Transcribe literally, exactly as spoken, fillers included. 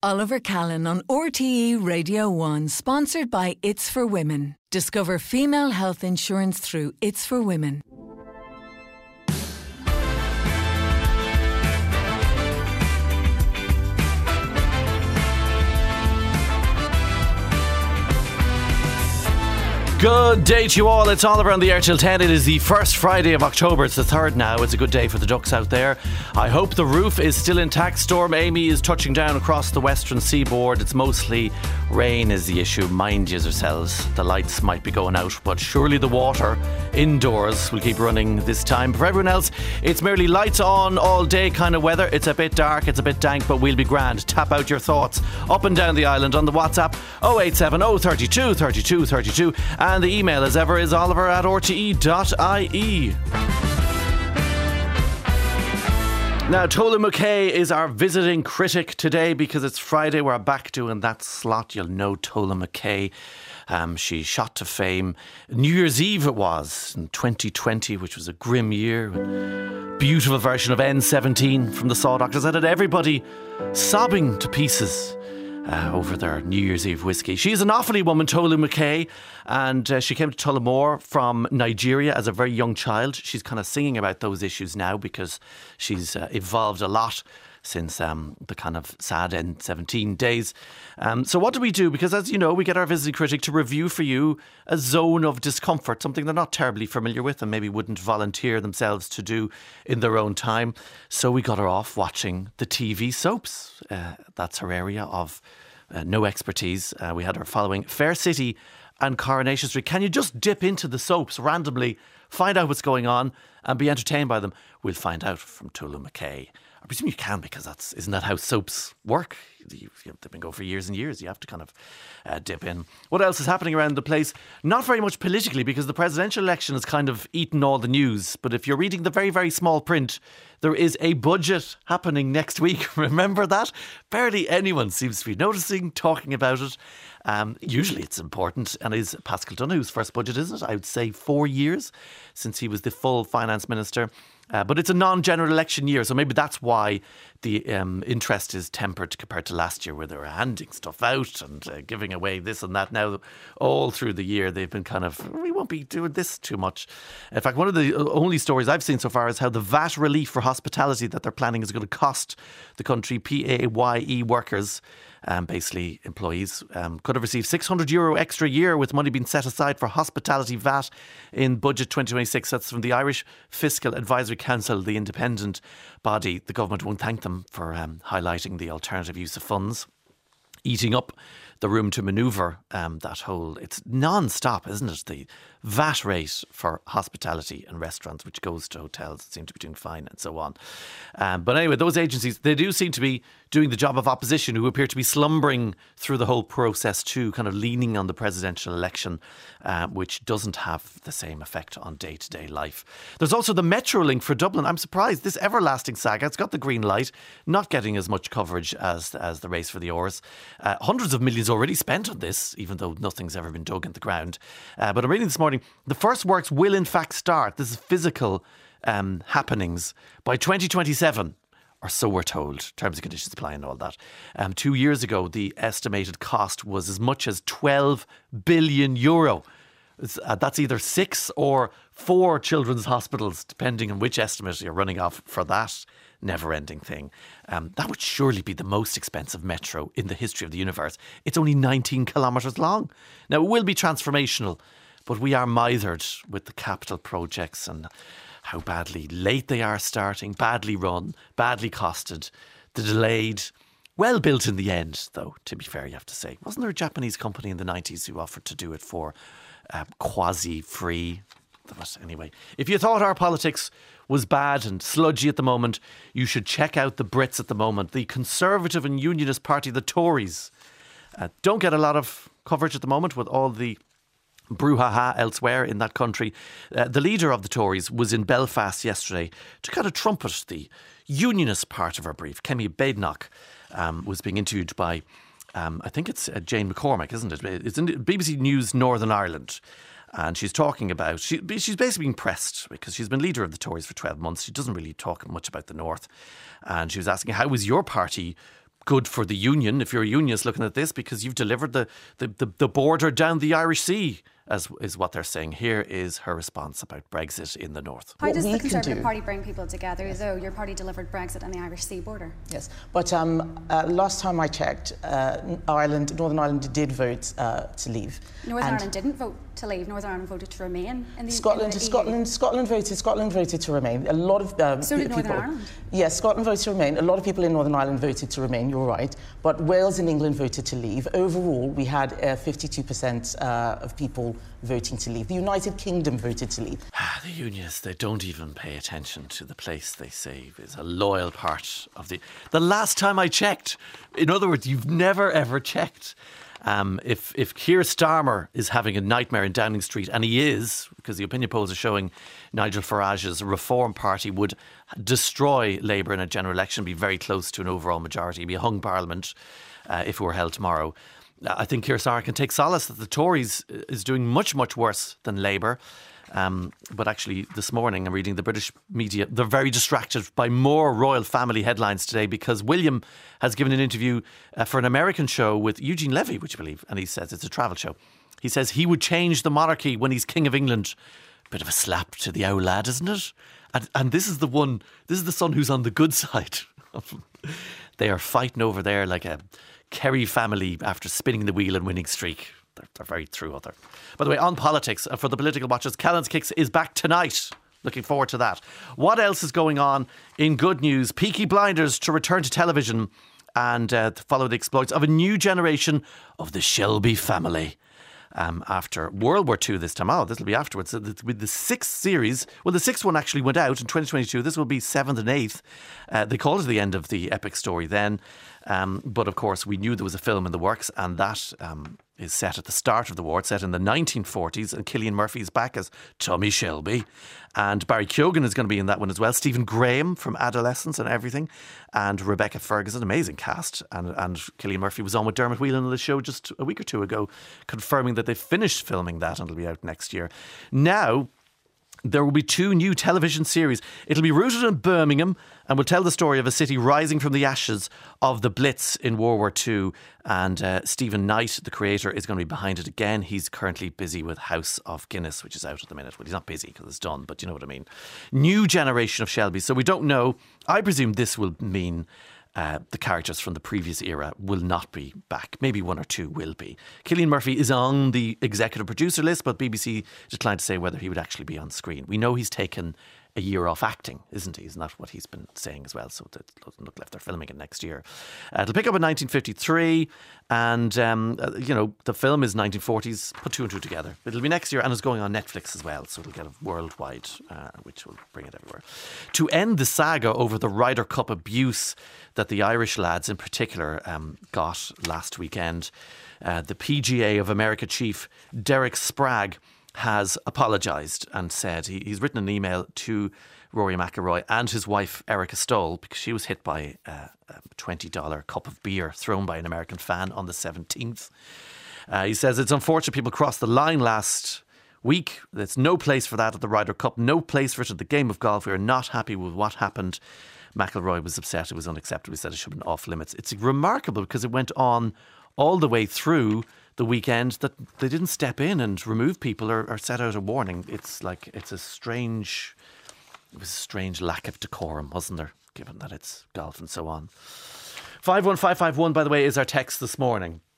Oliver Callan on R T E Radio one, sponsored by It's for Women. Discover female health insurance through It's for Women. Good day to you all. It's Oliver on the Air till ten. It is the first Friday of October. It's the third now. It's a good day for the ducks out there. I hope the roof is still intact. Storm Amy is touching down across the western seaboard. It's mostly rain is the issue. Mind yourselves. The lights might be going out, but surely the water indoors will keep running this time. For everyone else, it's merely lights on all day kind of weather. It's a bit dark, it's a bit dank, but we'll be grand. Tap out your thoughts up and down the island on the WhatsApp oh eight seven oh, thirty-two, thirty-two, thirty-two. And the email, as ever, is oliver at r t e dot i e. Now, Tola McKay is our visiting critic today because it's Friday. We're back doing that slot. You'll know Tola McKay. Um, she shot to fame. New Year's Eve it was in twenty twenty, which was a grim year. Beautiful version of N seventeen from the Saw Doctors that had everybody sobbing to pieces Uh, over their New Year's Eve whiskey. She's an Offaly woman, Tola McKay, and uh, she came to Tullamore from Nigeria as a very young child. She's kind of singing about those issues now because she's uh, evolved a lot since um, the kind of sad N seventeen days. Um, so what do we do? Because as you know, we get our visiting critic to review for you a zone of discomfort, something they're not terribly familiar with and maybe wouldn't volunteer themselves to do in their own time. So we got her off watching the T V soaps. Uh, that's her area of uh, no expertise. Uh, we had her following Fair City and Coronation Street. Can you just dip into the soaps randomly, find out what's going on and be entertained by them? We'll find out from Tola McKay. I presume you can, because that's isn't that how soaps work? You, you, they've been going for years and years. You have to kind of uh, dip in. What else is happening around the place? Not very much politically, because the presidential election has kind of eaten all the news. But if you're reading the very, very small print, there is a budget happening next week. Remember that? Barely anyone seems to be noticing, talking about it. Um, usually it's important, and is Paschal Donoghue's first budget, isn't it? I would say four years since he was the full finance minister. Uh, but it's a non-general election year, so maybe that's why the um, interest is tempered compared to last year, where they were handing stuff out and uh, giving away this and that. Now, all through the year, they've been kind of, we won't be doing this too much. In fact, one of the only stories I've seen so far is how the V A T relief for hospitality that they're planning is going to cost the country P A Y E workers, Um, basically employees, um, could have received six hundred euro extra a year with money being set aside for hospitality V A T in budget twenty twenty-six. That's from the Irish Fiscal Advisory Council, the independent body. The government won't thank them for um, highlighting the alternative use of funds, eating up the room to manoeuvre um, that whole, it's non-stop, isn't it? The V A T rate for hospitality and restaurants, which goes to hotels, seem to be doing fine and so on. Um, but anyway, those agencies, they do seem to be doing the job of opposition, who appear to be slumbering through the whole process too, kind of leaning on the presidential election, uh, which doesn't have the same effect on day-to-day life. There's also the Metrolink for Dublin. I'm surprised. This everlasting saga, it's got the green light, not getting as much coverage as, as the race for the Oars. Uh, hundreds of millions already spent on this, even though nothing's ever been dug in the ground. Uh, but I'm reading this morning, the first works will in fact start, this is physical um, happenings, by twenty twenty-seven. Or so we're told, terms and conditions apply and all that. Um, two years ago, the estimated cost was as much as twelve billion euro. Uh, that's either six or four children's hospitals, depending on which estimate you're running off for that never-ending thing. Um, that would surely be the most expensive metro in the history of the universe. It's only nineteen kilometres long. Now, it will be transformational, but we are mithered with the capital projects and how badly late they are starting, badly run, badly costed, the delayed, well built in the end, though, to be fair, you have to say. Wasn't there a Japanese company in the nineties who offered to do it for uh, quasi-free? But anyway, if you thought our politics was bad and sludgy at the moment, you should check out the Brits at the moment. The Conservative and Unionist Party, the Tories, uh, don't get a lot of coverage at the moment with all the brouhaha elsewhere in that country. Uh, the leader of the Tories was in Belfast yesterday to kind of trumpet the unionist part of her brief. Kemi Badenoch um, was being interviewed by, um, I think it's uh, Jane McCormack, isn't it? It's in B B C News Northern Ireland. And she's talking about, she, she's basically being pressed because she's been leader of the Tories for twelve months. She doesn't really talk much about the North. And she was asking, how was your party good for the union, if you're a unionist looking at this, because you've delivered the, the, the, the border down the Irish Sea, as is what they're saying. Here is her response about Brexit in the north. How does the Conservative Party bring people together, though your party delivered Brexit on the Irish Sea border? Yes, but um, uh, last time I checked, uh, Ireland, Northern Ireland did vote uh, to leave. Northern Ireland didn't vote to leave. Northern Ireland voted to remain in the Scotland. in the Scotland, E U. Scotland voted. Scotland voted to remain. A lot of um, so did people. Northern Ireland. Yes, Scotland voted to remain. A lot of people in Northern Ireland voted to remain. You're right, but Wales and England voted to leave. Overall, we had uh, fifty-two percent uh, of people voting to leave. The United Kingdom voted to leave. The unionists, they don't even pay attention to the place they say is a loyal part of the... The last time I checked, in other words, you've never ever checked. Um, if, if Keir Starmer is having a nightmare in Downing Street, and he is, because the opinion polls are showing Nigel Farage's Reform Party would destroy Labour in a general election, be very close to an overall majority, be a hung parliament uh, if it were held tomorrow. I think Keir Starmer can take solace that the Tories is doing much, much worse than Labour. Um, but actually, this morning, I'm reading the British media. They're very distracted by more royal family headlines today, because William has given an interview uh, for an American show with Eugene Levy, which I believe, and he says it's a travel show. He says he would change the monarchy when he's King of England. Bit of a slap to the old lad, isn't it? And, and this is the one, this is the son who's on the good side. They are fighting over there like a Kerry family after spinning the wheel and winning streak. They're, they're very through other. By the way, on politics, for the political watchers, Callans Kicks is back tonight. Looking forward to that. What else is going on in good news? Peaky Blinders to return to television and uh, to follow the exploits of a new generation of the Shelby family. Um, after World War Two this time. Oh, this will be afterwards. So with the sixth series, well, the sixth one actually went out in twenty twenty-two. This will be seventh and eighth. Uh, they called it the end of the epic story then. Um, but of course, we knew there was a film in the works, and that um, is set at the start of the war. It's set in the nineteen forties, and Cillian Murphy is back as Tommy Shelby. And Barry Keoghan is going to be in that one as well. Stephen Graham from Adolescence and everything. And Rebecca Ferguson, amazing cast. And, and Cillian Murphy was on with Dermot Whelan on the show just a week or two ago, confirming that they've finished filming that and it'll be out next year. Now, there will be two new television series. It'll be rooted in Birmingham and will tell the story of a city rising from the ashes of the Blitz in World War Two. And uh, Stephen Knight, the creator, is going to be behind it again. He's currently busy with House of Guinness, which is out at the minute. Well, he's not busy because it's done, but you know what I mean. New generation of Shelby. So we don't know. I presume this will mean Uh, the characters from the previous era will not be back. Maybe one or two will be. Cillian Murphy is on the executive producer list, but B B C declined to say whether he would actually be on screen. We know he's taken a year off acting, isn't he? Isn't that what he's been saying as well? So it doesn't look like they're filming it next year. Uh, it'll pick up in nineteen fifty-three, and um, uh, you know, the film is nineteen forties. Put two and two together. It'll be next year, and it's going on Netflix as well, so it'll get a worldwide, uh, which will bring it everywhere. To end the saga over the Ryder Cup abuse that the Irish lads in particular um, got last weekend, uh, the P G A of America chief Derek Sprague has apologised and said he, he's written an email to Rory McIlroy and his wife Erica Stoll because she was hit by uh, a twenty dollars cup of beer thrown by an American fan on the seventeenth. Uh, he says it's unfortunate people crossed the line last week. There's no place for that at the Ryder Cup, no place for it at the game of golf. We are not happy with what happened. McIlroy was upset. It was unacceptable. He said it should have been off limits. It's remarkable because it went on all the way through the weekend that they didn't step in and remove people or, or set out a warning. It's like, it's a strange, it was a strange lack of decorum, wasn't there? Given that it's golf and so on. five one five five one, by the way, is our text this morning.